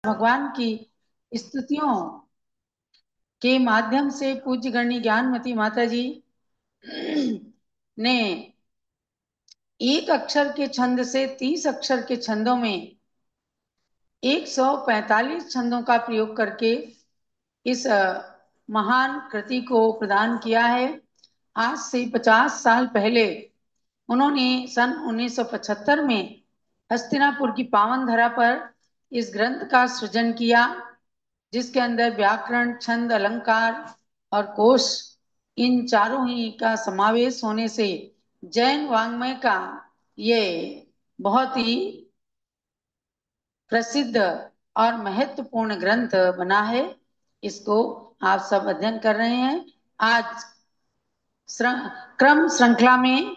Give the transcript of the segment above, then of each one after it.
भगवान की स्तुतियों के माध्यम से पूज्य गणी ज्ञानमती माता जी ने एक अक्षर के छंद से 30 अक्षर के छंदों में 145 छंदों का प्रयोग करके इस महान कृति को प्रदान किया है। आज से 50 साल पहले उन्होंने सन 1975 में हस्तिनापुर की पावन धरा पर इस ग्रंथ का सृजन किया, जिसके अंदर व्याकरण, छंद, अलंकार और कोश इन चारों ही का समावेश होने से जैन वाङ्मय का ये बहुत ही प्रसिद्ध और महत्वपूर्ण ग्रंथ बना है। इसको आप सब अध्ययन कर रहे हैं। आज क्रम श्रृंखला में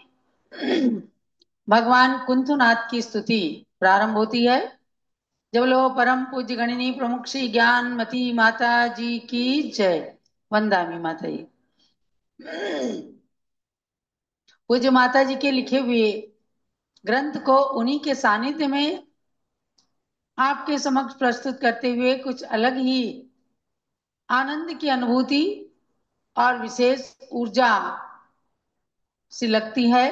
भगवान कुंथुनाथ की स्तुति प्रारंभ होती है। जब लोग परम पूज्य गणिनी प्रमुख श्री ज्ञानमती माता जी की जय। वंदामी माता जी। पूज्य माता जी के लिखे हुए ग्रंथ को उन्हीं के सानिध्य में आपके समक्ष प्रस्तुत करते हुए कुछ अलग ही आनंद की अनुभूति और विशेष ऊर्जा सी लगती है।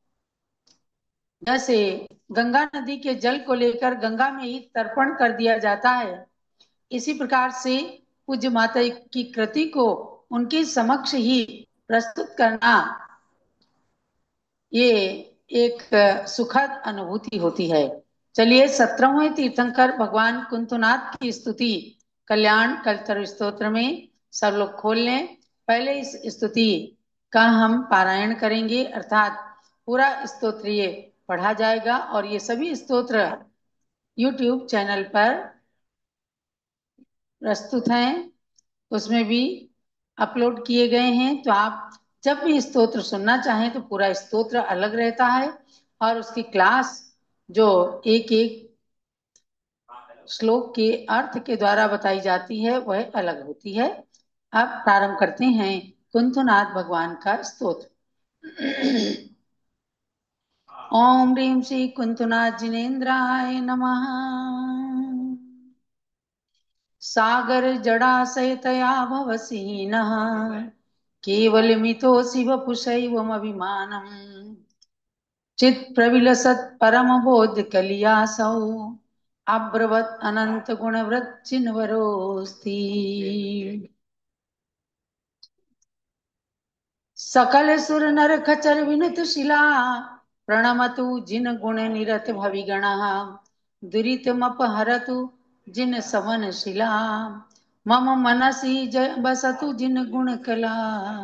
जैसे गंगा नदी के जल को लेकर गंगा में ही तर्पण कर दिया जाता है, इसी प्रकार से पूज्य माता की कृति को उनके समक्ष ही प्रस्तुत करना ये एक सुखद अनुभूति होती है। चलिए 17वें तीर्थंकर भगवान कुंथुनाथ की स्तुति कल्याण कलतर स्तोत्र में सब लोग खोल लें। पहले इस स्तुति का हम पारायण करेंगे, अर्थात पूरा स्तोत्र ये पढ़ा जाएगा और ये सभी स्तोत्र YouTube चैनल पर प्रस्तुत हैं, उसमें भी अपलोड किए गए हैं। तो आप जब भी स्तोत्र सुनना चाहें तो पूरा स्तोत्र अलग रहता है और उसकी क्लास जो एक एक श्लोक के अर्थ के द्वारा बताई जाती है वह अलग होती है। अब प्रारंभ करते हैं कुंथुनाथ भगवान का स्तोत्र। ओम ह्रीं श्री कुंथुनाथ जिनेन्द्राय नमः। सागर जडाशयतया भवसीनः केवलमितोऽसि वपुषैवमभिमानम् चित् प्रविलसत् परमबोधकलियासौ अब्रवत् अनंत गुणवृच्चिन्वरोऽस्ति। सकल सुर नर खचर विनुत शिला प्रणमतु जिन गुण निरत भविगणः दुरितमपहरतु जिन सवन शिला मम मनसि बसतु जिन गुण कला।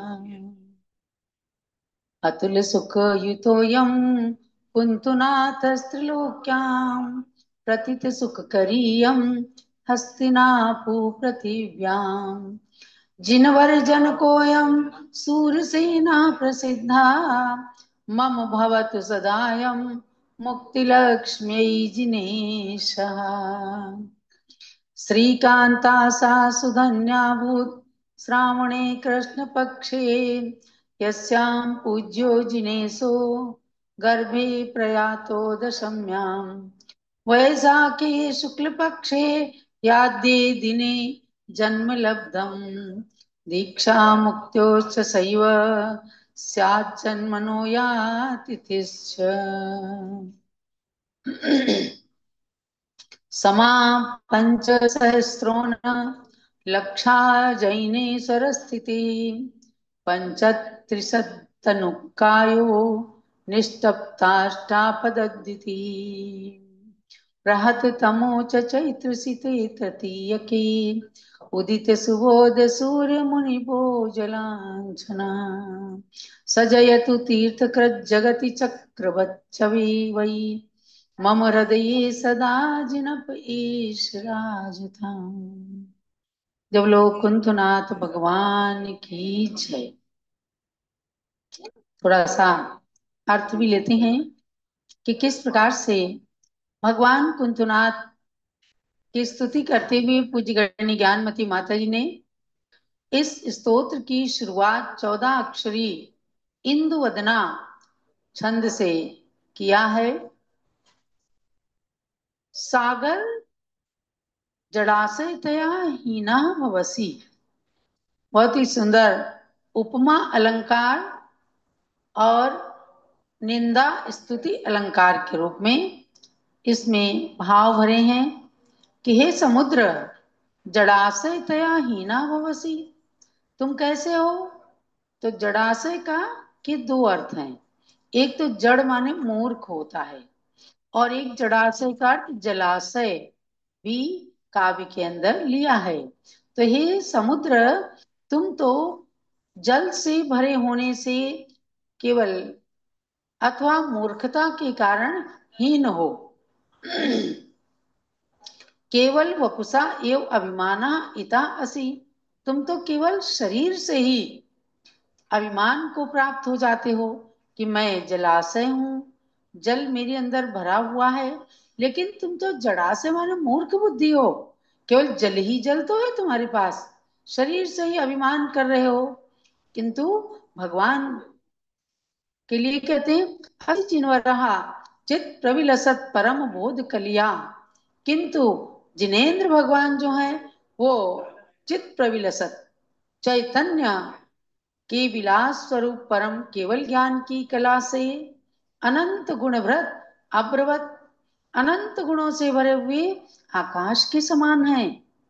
अतुल सुख युतोऽयं कुंतुनाथस्त्रिलोक्यां प्रथित सुख करीयं हस्तिनापु पृथिव्याम् जिनवर जन कोयम सूरसेना प्रसिद्धा मम भवतु सदायं मुक्तिलक्ष्म्यै जिनेशः। श्रीकान्ता सा सुधन्याभूत् श्रावणे कृष्णपक्षे यस्यां पूज्यो जिनेशो गर्भे प्रयातो दशम्यां वैशाखे शुक्लपक्षे याद्ये दिने जन्म लब्धम् दीक्षा मुक्त्योश्च सैव स्याज्जन्मनो या तिथिश्च। समा पंचसहस्रोन लक्षा जैने सरस्थिति पंचत्रिशतनुकायो निष्टप्ताष्टापदद्दिति रहत तमो च चैत्रसिते तृतीयके उदित सुबोध सूर्य मुनि भोजलांछना सजयतु तीर्थकृत जगति चक्रवच्चवे वै मम हृदये सदा जिनप ईश राजधाम। जब लोग कुंथुनाथ भगवान की जय। थोड़ा सा अर्थ भी लेते हैं कि किस प्रकार से भगवान कुंथुनाथ की स्तुति करते हुए पूज्य गणी ज्ञानमती माता जी ने इस स्तोत्र की शुरुआत 14 अक्षरी इंदुवदना छंद से किया है। सागर जड़ाशय तया हीना भवसी। बहुत ही सुंदर उपमा अलंकार और निंदा स्तुति अलंकार के रूप में इसमें भाव भरे हैं कि हे समुद्र, जड़ाशय तया हीना भवसी, तुम कैसे हो। तो जड़ाशय का के दो अर्थ हैं। एक तो जड़ माने मूर्ख होता है, और एक जड़ाशय का अर्थ जलाशय भी काव्य के अंदर लिया है। तो हे समुद्र, तुम तो जल से भरे होने से केवल अथवा मूर्खता के कारण हीन हो। केवल वपुषा एव अभिमाना इता असि, तुम तो केवल शरीर से ही अभिमान को प्राप्त हो जाते हो कि मैं जलाशय हूं, जल मेरे अंदर भरा हुआ है। लेकिन तुम तो जड़ाशय माने मूर्ख बुद्धि हो, केवल जल ही जल तो है तुम्हारे पास, शरीर से ही अभिमान कर रहे हो। किंतु भगवान के लिए कहते हैं हरि चिन्वरहा चित प्रविलसत परम बोध कलिया। किंतु जिनेन्द्र भगवान जो हैं वो चित प्रविलसत चैतन्य के विलास स्वरूप परम केवल ज्ञान की कला से अनंत गुणभृत अब्रवत, अनंत गुणों से भरे हुए आकाश के समान हैं।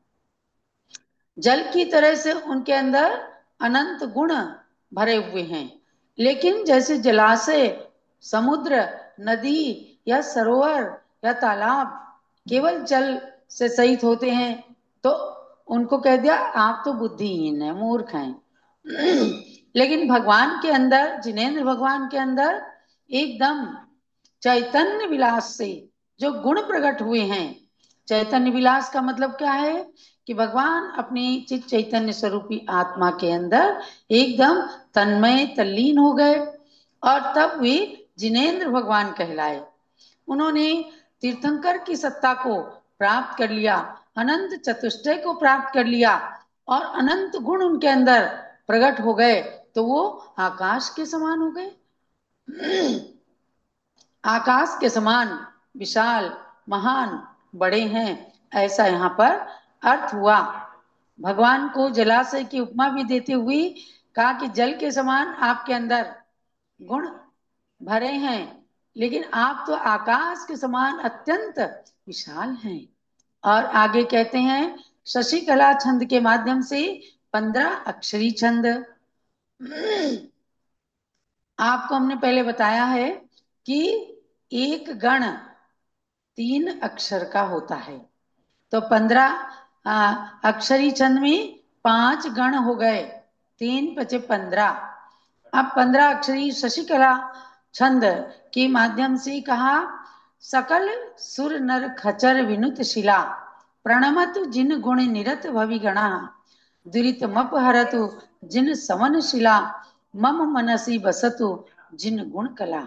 जल की तरह से उनके अंदर अनंत गुण भरे हुए हैं। लेकिन जैसे जलाशय, समुद्र, नदी या सरोवर या तालाब केवल जल से सहित होते हैं, तो उनको कह दिया आप तो बुद्धिहीन है, मूर्ख हैं। लेकिन भगवान के अंदर, जिनेन्द्र भगवान के अंदर एकदम चैतन्य विलास से जो गुण प्रकट हुए हैं। चैतन्य विलास का मतलब क्या है कि भगवान अपनी चित चैतन्य स्वरूपी आत्मा के अंदर एकदम तन्मय तल्लीन हो गए, और तब वे जिनेन्द्र भगवान कहलाए। उन्होंने तीर्थंकर की सत्ता को प्राप्त कर लिया, अनंत चतुष्टय को प्राप्त कर लिया, और अनंत गुण उनके अंदर प्रकट हो गए, तो वो आकाश के समान हो गए। आकाश के समान विशाल, महान, बड़े हैं, ऐसा यहाँ पर अर्थ हुआ। भगवान को जलाशय की उपमा भी देते हुए कहा कि जल के समान आपके अंदर गुण भरे हैं, लेकिन आप तो आकाश के समान अत्यंत विशाल हैं। और आगे कहते हैं शशिकला छंद के माध्यम से 15 अक्षरी छंद। आपको हमने पहले बताया है कि एक गण 3 अक्षर का होता है, तो 15 अक्षरी छंद में 5 गण हो गए, 3 × 5 = 15। अब 15 अक्षरी शशिकला छंद के माध्यम से कहा सकल सुर नर खचर विनुत शिला प्रणमत जिन गुण निरत भविगणा दुरित मप हरतु जिन समन शिला मम मनसी बसतु जिन गुण कला।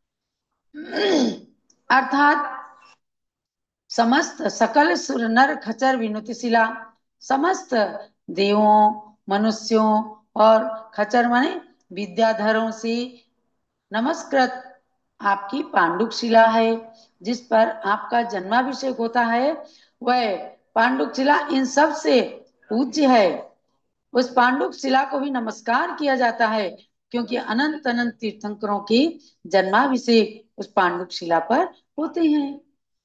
अर्थात समस्त सकल सुर नर खचर विनुत शिला, समस्त देवों, मनुष्यों और खचर माने विद्याधरों से नमस्कृत आपकी पांडुक शिला है, जिस पर आपका जन्माभिषेक होता है। वह पांडुक शिला इन सब से पूज्य है। उस पांडुक शिला को भी नमस्कार किया जाता है, क्योंकि अनंत अनंत तीर्थंकरों के जन्माभिषेक उस पांडुक शिला पर होते हैं।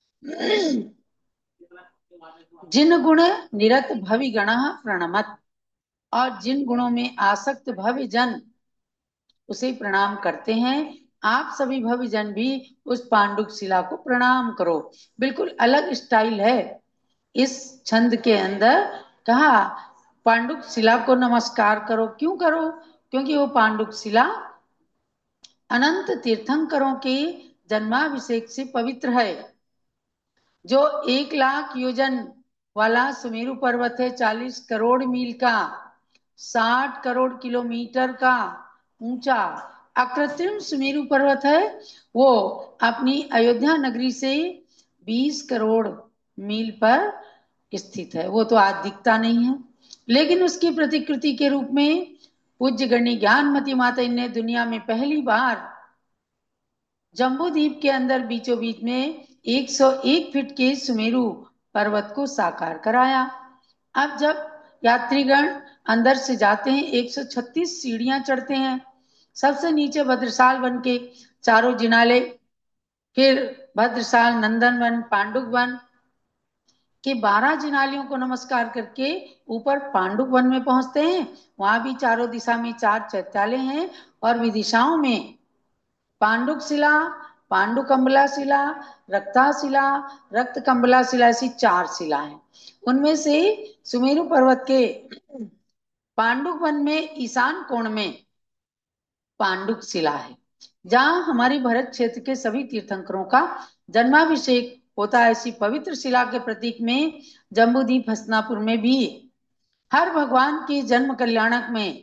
जिन गुण निरत भवि गण प्रणमत, और जिन गुणों में आसक्त भवि जन उसे प्रणाम करते हैं, आप सभी भवि जन भी उस पांडुक शिला को प्रणाम करो। बिल्कुल अलग स्टाइल है इस छंद के अंदर। कहा पांडुक शिला को नमस्कार करो, क्यों करो? क्योंकि वो पांडुक शिला अनंत तीर्थंकरों के जन्माभिषेक से पवित्र है। जो 1 लाख योजन वाला सुमेरु पर्वत है, 40 करोड़ मील का, 60 करोड़ किलोमीटर का ऊंचा अकृत्रिम सुमेरु पर्वत है, वो अपनी अयोध्या नगरी से 20 करोड़ मील पर स्थित है। वो तो आज दिखता नहीं है, लेकिन उसकी प्रतिकृति के रूप में पूज्य गणी ज्ञानमती माता ने दुनिया में पहली बार जम्बू द्वीप के अंदर बीचों बीच में 101 फीट के सुमेरु पर्वत को साकार कराया। अब जब यात्रीगण अंदर से जाते हैं 136 सीढ़ियां चढ़ते हैं। सबसे नीचे भद्रसाल वन के चारों जिनाले, फिर भद्रसाल, नंदन वन, पांडुक वन के 12 जिनालियों को नमस्कार करके ऊपर पांडुक वन में पहुंचते हैं। वहां भी चारों दिशा में 4 चैत्यालय हैं और विदिशाओं में पांडुक शिला, पांडुकंबला शिला, रक्ता शिला, रक्त कंबला शिला, ऐसी 4 शिला हैं। उनमें से सुमेरु पर्वत के पांडुक वन में ईशान कोण में पांडुक शिला है, जहां हमारे भरत क्षेत्र के सभी तीर्थंकरों का जन्माभिषेक होता है। ऐसी पवित्र शिला के प्रतीक में जम्बूद्वीप हस्तिनापुर में भी हर भगवान के जन्म कल्याणक में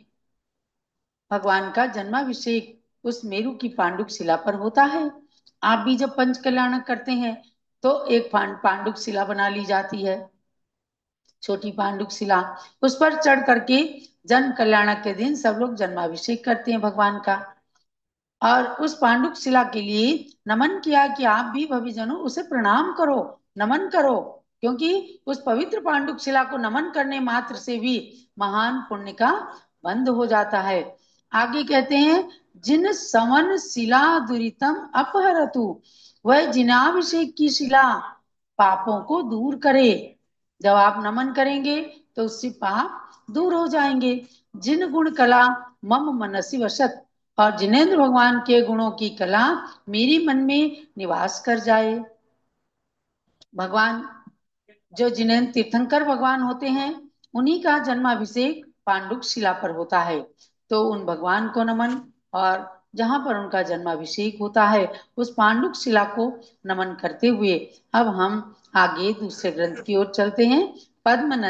भगवान का जन्माभिषेक उस मेरु की पांडुक शिला पर होता है। आप भी जब पंच कल्याणक करते हैं तो एक पांडुक शिला बना ली जाती है, छोटी पांडुक शिला। उस पर चढ़ करके जन्म कल्याणक के दिन सब लोग जन्माभिषेक करते हैं भगवान का। और उस पांडुक शिला के लिए नमन किया कि आप भी भविजनों उसे प्रणाम करो, नमन करो, क्योंकि उस पवित्र पांडुक शिला को नमन करने मात्र से भी महान पुण्य का बंध हो जाता है। आगे कहते हैं, जिन सवन शिला दुरितम अपहरतु, वह जिनाभिषेक की शिला पापों को दूर करे। जब आप नमन करेंगे तो उससे पाप दूर हो जाएंगे। जिन गुण कला मम मनसी वसत, और जिनेन्द्र भगवान के गुणों की कला मेरे मन में निवास कर जाए। भगवान जो जिनेन्द्र तीर्थंकर भगवान होते हैं, उन्हीं का जन्माभिषेक पांडुक शिला पर होता है। तो उन भगवान को नमन, और जहां पर उनका जन्माभिषेक होता है उस पांडुक शिला को नमन करते हुए अब हम आगे दूसरे ग्रंथ की ओर चलते हैं। पद्म